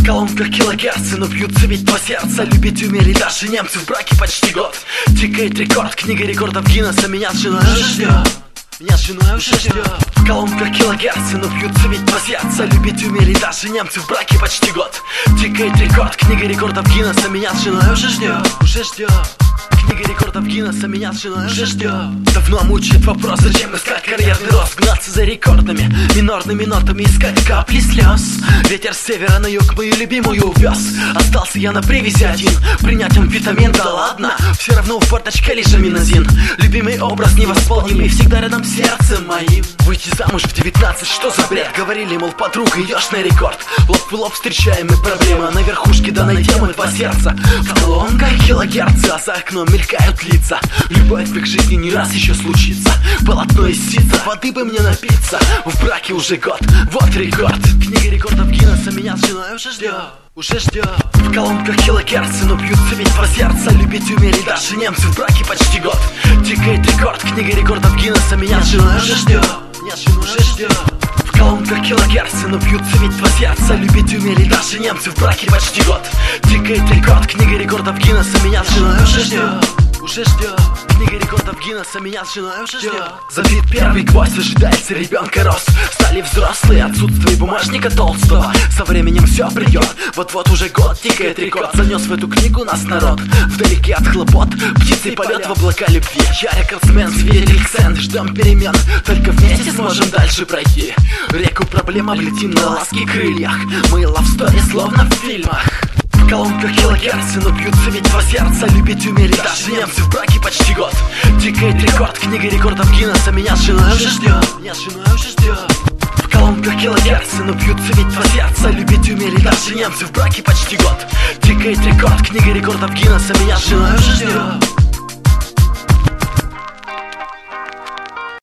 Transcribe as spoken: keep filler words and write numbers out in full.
колонках килогерцы, но бьются ведь два сердца. Любить умели даже немцы в браке почти год. Тикает рекорд, книга рекордов Гиннесса. Меня с женой уже ждет. Меня с женой уже ждет. В колонках килогерцы, но бьются ведь два сердца. Любить умели даже немцы в браке почти год. Тикает рекорд, книга рекордов Гиннесса. Меня с женой уже ждет. Уже ждет. Книга рекордов Гиннесса меня с женой уже ждет. Давно мучает вопрос, зачем искать карьерный рост, гнаться за рекордами, минорными нотами искать капли слез. Ветер с севера на юг мою любимую увез. Остался я на привязи один, принять амфетамин, да ладно. Все равно в форточке лишь аминозин. Любимый образ невосполнимый, всегда рядом с сердцем моим. Выйти замуж в девятнадцать, что за бред? Говорили, мол, подруга, идешь на рекорд. Лоб в лоб встречаем мы проблемы, на верхушке да найдем мы два сердца. В колонках килогерцы, а за окном мелькают лица. Любовь в их жизни не раз еще случится. Полотно из ситца, воды бы мне напиться. В браке уже год, вот рекорд. Книга рекордов Гиннесса меня с женой уже ждет. Уже ждет. В колонках килогерцы, но бьются ведь два сердца. Любить умели даже немцы в браке почти год. Тикает рекорд, книга рекордов Гиннесса меня с женой уже ждет. Меня с женой уже ждет. В колонках килогерцы, но бьются ведь два сердца. Любить умели даже немцы в браке почти год. Тикает рекорд, книга рекордов Гиннесса меня с женой уже ждет. Уже ждет. Книга рекордов Гиннесса меня с женой уже ждет. Забит первый гвоздь, ожидается ребенка рост. Стали взрослые, отсутствие бумажника толстого. Со временем все придет, вот-вот уже год. Тикает рекорд, занес в эту книгу нас народ. Вдалеке от хлопот, птицей полет в облака любви. Я рекордсмен, свидетель сцен, ждем перемен. Только вместе сможем дальше пройти. Реку проблем облетим на ласки крыльях. Мы лавстори словно в фильмах. В колонках килогерцы, но бьются ведь два сердца. Любить умели даже немцы в браке почти год. Тикает рекорд, книга рекордов Гиннесса меня с женой уже ждет. Меня с женой уже ждет. В колонках килогерцы, но бьются ведь два сердца. Любить умели даже немцы в браке почти год. Тикает рекорд, книга рекордов Гиннесса меня с женой уже ждет.